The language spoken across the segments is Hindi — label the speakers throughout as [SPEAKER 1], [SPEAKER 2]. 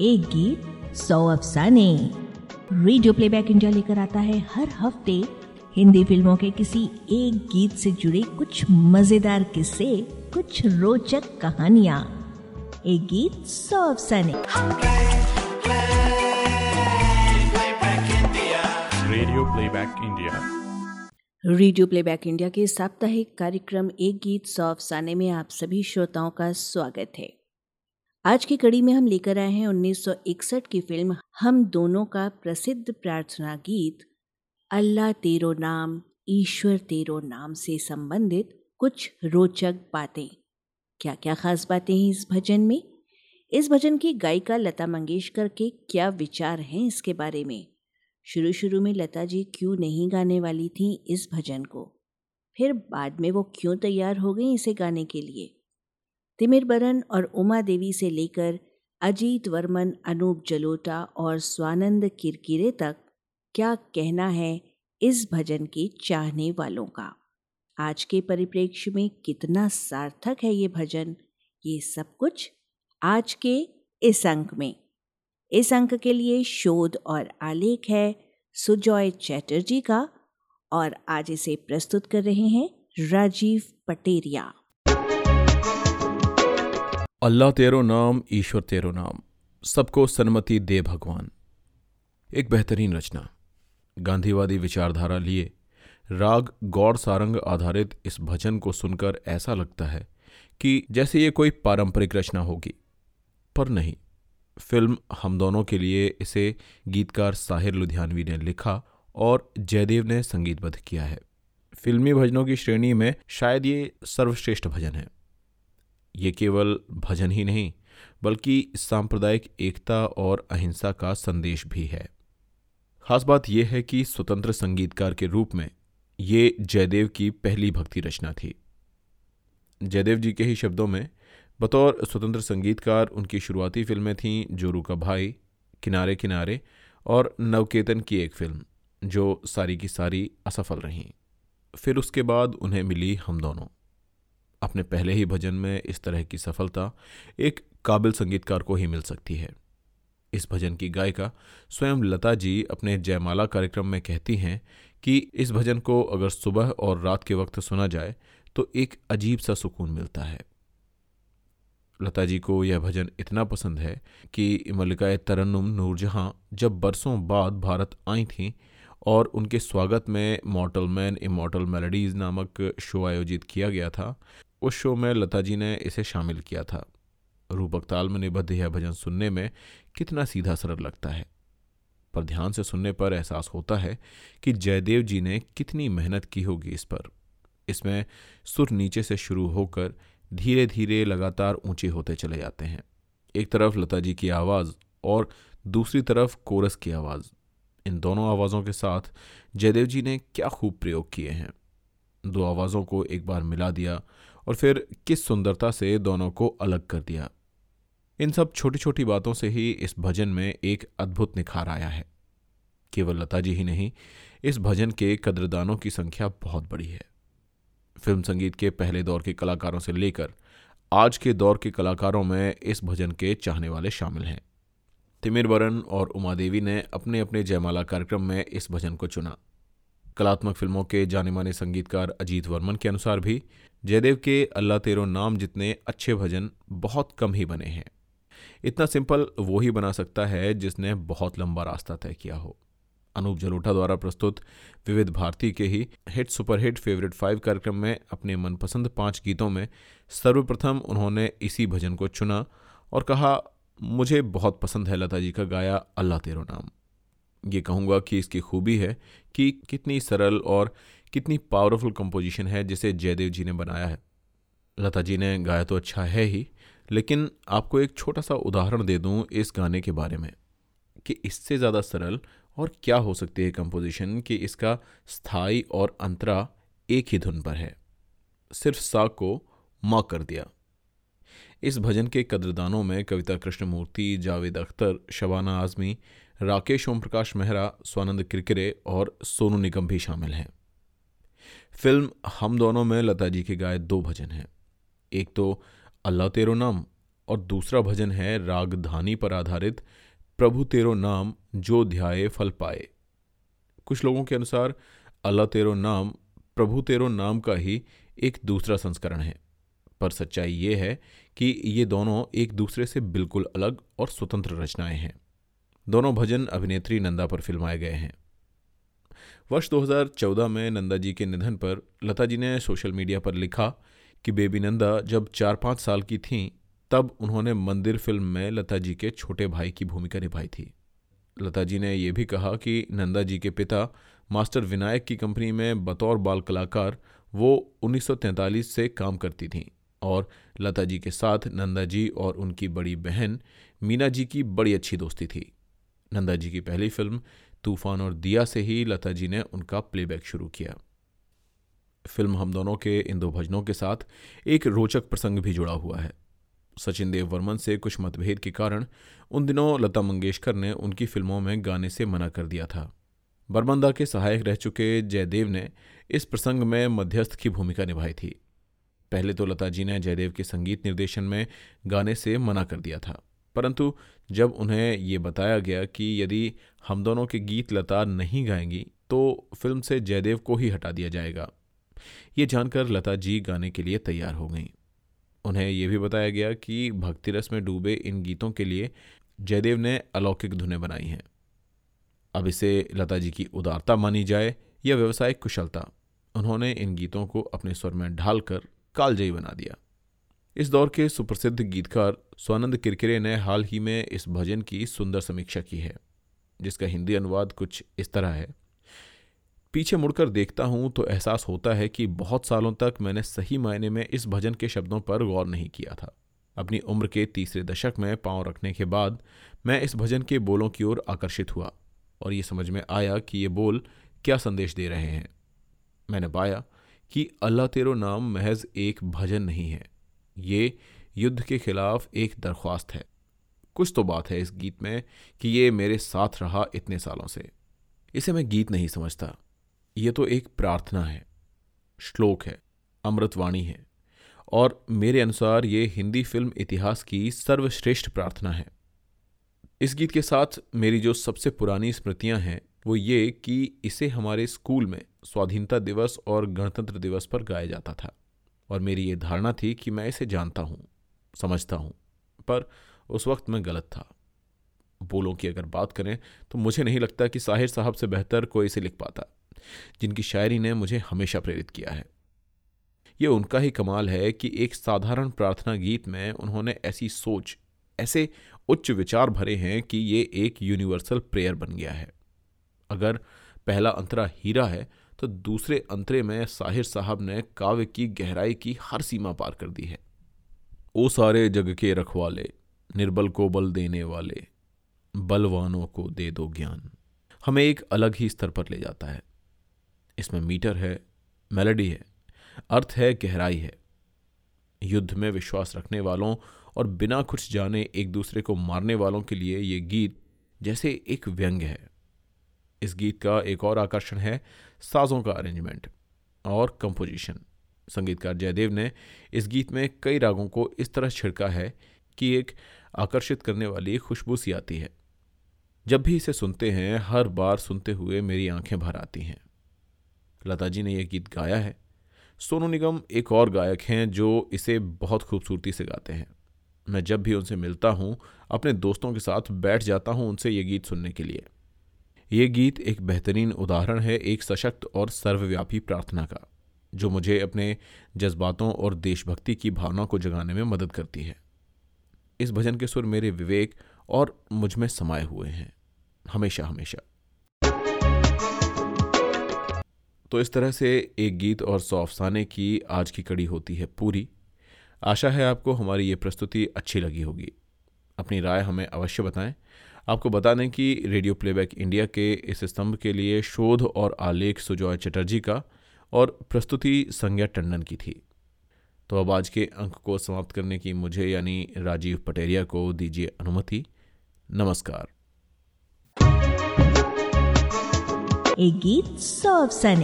[SPEAKER 1] एक गीत 100 अफसाने। रेडियो प्लेबैक इंडिया लेकर आता है हर हफ्ते हिंदी फिल्मों के किसी एक गीत से जुड़े कुछ मजेदार किस्से, कुछ रोचक कहानियां। एक गीत 100 अफसाने।
[SPEAKER 2] Radio playback India.
[SPEAKER 3] Radio playback India के साप्ताहिक कार्यक्रम एक गीत 100 अफसाने में आप सभी श्रोताओं का स्वागत है। आज की कड़ी में हम लेकर आए हैं 1961 की फिल्म हम दोनों का प्रसिद्ध प्रार्थना गीत अल्लाह तेरो नाम ईश्वर तेरो नाम से संबंधित कुछ रोचक बातें। क्या क्या खास बातें हैं इस भजन में? इस भजन की गायिका लता मंगेशकर के क्या विचार हैं इसके बारे में? शुरू में लता जी क्यों नहीं गाने वाली थीं इस भजन को, फिर बाद में वो क्यों तैयार हो गई इसे गाने के लिए? तिमिर बरन और उमा देवी से लेकर अजीत वर्मन, अनूप जलोटा और स्वानंद किरकिरे तक क्या कहना है इस भजन के चाहने वालों का? आज के परिप्रेक्ष्य में कितना सार्थक है ये भजन, ये सब कुछ आज के इस अंक में। इस अंक के लिए शोध और आलेख है सुजॉय चैटर्जी का और आज इसे प्रस्तुत कर रहे हैं राजीव पटेरिया।
[SPEAKER 4] अल्लाह तेरो नाम ईश्वर तेरो नाम, सबको सन्मति दे भगवान। एक बेहतरीन रचना। गांधीवादी विचारधारा लिए राग गौड़ सारंग आधारित इस भजन को सुनकर ऐसा लगता है कि जैसे ये कोई पारंपरिक रचना होगी, पर नहीं। फिल्म हम दोनों के लिए इसे गीतकार साहिर लुधियानवी ने लिखा और जयदेव ने संगीतबद्ध किया है। फिल्मी भजनों की श्रेणी में शायद ये सर्वश्रेष्ठ भजन है। ये केवल भजन ही नहीं बल्कि सांप्रदायिक एकता और अहिंसा का संदेश भी है। खास बात यह है कि स्वतंत्र संगीतकार के रूप में ये जयदेव की पहली भक्ति रचना थी। जयदेव जी के ही शब्दों में, बतौर स्वतंत्र संगीतकार उनकी शुरुआती फिल्में थीं जोरू का भाई, किनारे किनारे और नवकेतन की एक फिल्म जो सारी की सारी असफल रहीं। फिर उसके बाद उन्हें मिली हम दोनों। अपने पहले ही भजन में इस तरह की सफलता एक काबिल संगीतकार को ही मिल सकती है। इस भजन की गायिका स्वयं लता जी अपने जयमाला कार्यक्रम में कहती हैं कि इस भजन को अगर सुबह और रात के वक्त सुना जाए तो एक अजीब सा सुकून मिलता है। लता जी को यह भजन इतना पसंद है कि मल्लिका तरन्नुम नूरजहां जब बरसों बाद भारत आई थीं और उनके स्वागत में मॉर्टल मैन इमॉर्टल मेलोडीज नामक शो आयोजित किया गया था, उस शो में लता जी ने इसे शामिल किया था। रूपक ताल में निबद्ध यह भजन सुनने में कितना सीधा सरल लगता है, पर ध्यान से सुनने पर एहसास होता है कि जयदेव जी ने कितनी मेहनत की होगी इस पर। इसमें सुर नीचे से शुरू होकर धीरे धीरे लगातार ऊंचे होते चले जाते हैं। एक तरफ लता जी की आवाज़ और दूसरी तरफ कोरस की आवाज़। इन दोनों आवाज़ों के साथ जयदेव जी ने क्या खूब प्रयोग किए हैं। दो आवाज़ों को एक बार मिला दिया और फिर किस सुंदरता से दोनों को अलग कर दिया। इन सब छोटी छोटी बातों से ही इस भजन में एक अद्भुत निखार आया है। केवल लता जी ही नहीं, इस भजन के कद्रदानों की संख्या बहुत बड़ी है। फिल्म संगीत के पहले दौर के कलाकारों से लेकर आज के दौर के कलाकारों में इस भजन के चाहने वाले शामिल हैं। तिमिर बरन और उमा देवी ने अपने अपने जयमाला कार्यक्रम में इस भजन को चुना। कलात्मक फिल्मों के जाने माने संगीतकार अजीत वर्मन के अनुसार भी जयदेव के अल्लाह तेरो नाम जितने अच्छे भजन बहुत कम ही बने हैं। इतना सिंपल वो ही बना सकता है जिसने बहुत लंबा रास्ता तय किया हो। अनूप जलोटा द्वारा प्रस्तुत विविध भारती के ही हिट सुपरहिट फेवरेट 5 कार्यक्रम में अपने मनपसंद 5 गीतों में सर्वप्रथम उन्होंने इसी भजन को चुना और कहा, मुझे बहुत पसंद है लता जी का गाया अल्लाह तेरो नाम। ये कहूँगा कि इसकी खूबी है कि कितनी सरल और कितनी पावरफुल कंपोजिशन है जिसे जयदेव जी ने बनाया है। लता जी ने गाया तो अच्छा है ही, लेकिन आपको एक छोटा सा उदाहरण दे दूं इस गाने के बारे में कि इससे ज़्यादा सरल और क्या हो सकती है कंपोजिशन कि इसका स्थाई और अंतरा एक ही धुन पर है। सिर्फ सा को माँ कर दिया। इस भजन के कद्रदानों में कविता कृष्णमूर्ति, जावेद अख्तर, शबाना आजमी, राकेश ओम प्रकाश मेहरा, स्वानंद किरकिरे और सोनू निगम भी शामिल हैं। फिल्म हम दोनों में लता जी के गाए 2 भजन हैं। एक तो अल्लाह तेरो नाम और दूसरा भजन है रागधानी पर आधारित प्रभु तेरो नाम जो ध्याये फल पाए। कुछ लोगों के अनुसार अल्लाह तेरो नाम प्रभु तेरो नाम का ही एक दूसरा संस्करण है, पर सच्चाई ये है कि ये दोनों एक दूसरे से बिल्कुल अलग और स्वतंत्र रचनाएं हैं। दोनों भजन अभिनेत्री नंदा पर फिल्माए गए हैं। वर्ष 2014 में नंदा जी के निधन पर लता जी ने सोशल मीडिया पर लिखा कि बेबी नंदा जब 4-5 साल की थीं तब उन्होंने मंदिर फिल्म में लता जी के छोटे भाई की भूमिका निभाई थी। लता जी ने यह भी कहा कि नंदा जी के पिता मास्टर विनायक की कंपनी में बतौर बाल कलाकार वो 1943 से काम करती थीं और लता जी के साथ नंदा जी और उनकी बड़ी बहन मीना जी की बड़ी अच्छी दोस्ती थी। नंदा जी की पहली फिल्म तूफान और दिया से ही लता जी ने उनका प्लेबैक शुरू किया। फिल्म हम दोनों के इन दो भजनों के साथ एक रोचक प्रसंग भी जुड़ा हुआ है। सचिन देव वर्मन से कुछ मतभेद के कारण उन दिनों लता मंगेशकर ने उनकी फिल्मों में गाने से मना कर दिया था। बर्मंदा के सहायक रह चुके जयदेव ने इस प्रसंग में मध्यस्थ की भूमिका निभाई थी। पहले तो लता जी ने जयदेव के संगीत निर्देशन में गाने से मना कर दिया था, परंतु जब उन्हें ये बताया गया कि यदि हम दोनों के गीत लता नहीं गाएंगी तो फिल्म से जयदेव को ही हटा दिया जाएगा, ये जानकर लता जी गाने के लिए तैयार हो गईं। उन्हें यह भी बताया गया कि भक्ति रस में डूबे इन गीतों के लिए जयदेव ने अलौकिक धुनें बनाई हैं। अब इसे लता जी की उदारता मानी जाए या व्यावसायिक कुशलता, उन्होंने इन गीतों को अपने स्वर में ढालकर कालजयी बना दिया। इस दौर के सुप्रसिद्ध गीतकार स्वानंद किरकिरे ने हाल ही में इस भजन की सुंदर समीक्षा की है, जिसका हिंदी अनुवाद कुछ इस तरह है। पीछे मुड़कर देखता हूं तो एहसास होता है कि बहुत सालों तक मैंने सही मायने में इस भजन के शब्दों पर गौर नहीं किया था। अपनी उम्र के तीसरे दशक में पांव रखने के बाद मैं इस भजन के बोलों की ओर आकर्षित हुआ और ये समझ में आया कि ये बोल क्या संदेश दे रहे हैं। मैंने पाया कि अल्लाह तेरो नाम महज एक भजन नहीं है, ये युद्ध के खिलाफ एक दरख्वास्त है। कुछ तो बात है इस गीत में कि ये मेरे साथ रहा इतने सालों से। इसे मैं गीत नहीं समझता, ये तो एक प्रार्थना है, श्लोक है, अमृतवाणी है और मेरे अनुसार ये हिंदी फिल्म इतिहास की सर्वश्रेष्ठ प्रार्थना है। इस गीत के साथ मेरी जो सबसे पुरानी स्मृतियां हैं वो ये कि इसे हमारे स्कूल में स्वाधीनता दिवस और गणतंत्र दिवस पर गाया जाता था और मेरी ये धारणा थी कि मैं इसे जानता हूँ, समझता हूँ, पर उस वक्त मैं गलत था। बोलों की अगर बात करें तो मुझे नहीं लगता कि साहिर साहब से बेहतर कोई इसे लिख पाता, जिनकी शायरी ने मुझे हमेशा प्रेरित किया है। ये उनका ही कमाल है कि एक साधारण प्रार्थना गीत में उन्होंने ऐसी सोच, ऐसे उच्च विचार भरे हैं कि ये एक यूनिवर्सल प्रेयर बन गया है। अगर पहला अंतरा हीरा है तो दूसरे अंतरे में साहिर साहब ने काव्य की गहराई की हर सीमा पार कर दी है। ओ सारे जग के रखवाले, निर्बल को बल देने वाले, बलवानों को दे दो ज्ञान, हमें एक अलग ही स्तर पर ले जाता है। इसमें मीटर है, मेलोडी है, अर्थ है, गहराई है। युद्ध में विश्वास रखने वालों और बिना कुछ जाने एक दूसरे को मारने वालों के लिए ये गीत जैसे एक व्यंग्य है। इस गीत का एक और आकर्षण है साजों का अरेंजमेंट और कंपोजिशन। संगीतकार जयदेव ने इस गीत में कई रागों को इस तरह छिड़का है कि एक आकर्षित करने वाली खुशबू सी आती है। जब भी इसे सुनते हैं हर बार सुनते हुए मेरी आंखें भर आती हैं। लता जी ने यह गीत गाया है। सोनू निगम एक और गायक हैं जो इसे बहुत खूबसूरती से गाते हैं। मैं जब भी उनसे मिलता हूं अपने दोस्तों के साथ बैठ जाता हूं उनसे ये गीत सुनने के लिए। ये गीत एक बेहतरीन उदाहरण है एक सशक्त और सर्वव्यापी प्रार्थना का, जो मुझे अपने जज्बातों और देशभक्ति की भावना को जगाने में मदद करती है। इस भजन के सुर मेरे विवेक और मुझ में समाये हुए हैं हमेशा हमेशा। तो इस तरह से एक गीत और 100 अफसाने की आज की कड़ी होती है पूरी। आशा है आपको हमारी ये प्रस्तुति अच्छी लगी होगी। अपनी राय हमें अवश्य बताएं। आपको बता दें कि रेडियो प्लेबैक इंडिया के इस स्तंभ के लिए शोध और आलेख सुजॉय चटर्जी का और प्रस्तुति संज्ञा टंडन की थी। तो अब आज के अंक को समाप्त करने की मुझे यानी राजीव पटेरिया को दीजिए अनुमति। नमस्कार।
[SPEAKER 1] एक गीत 100 अफसाने।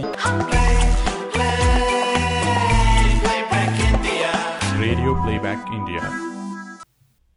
[SPEAKER 2] Radio playback India.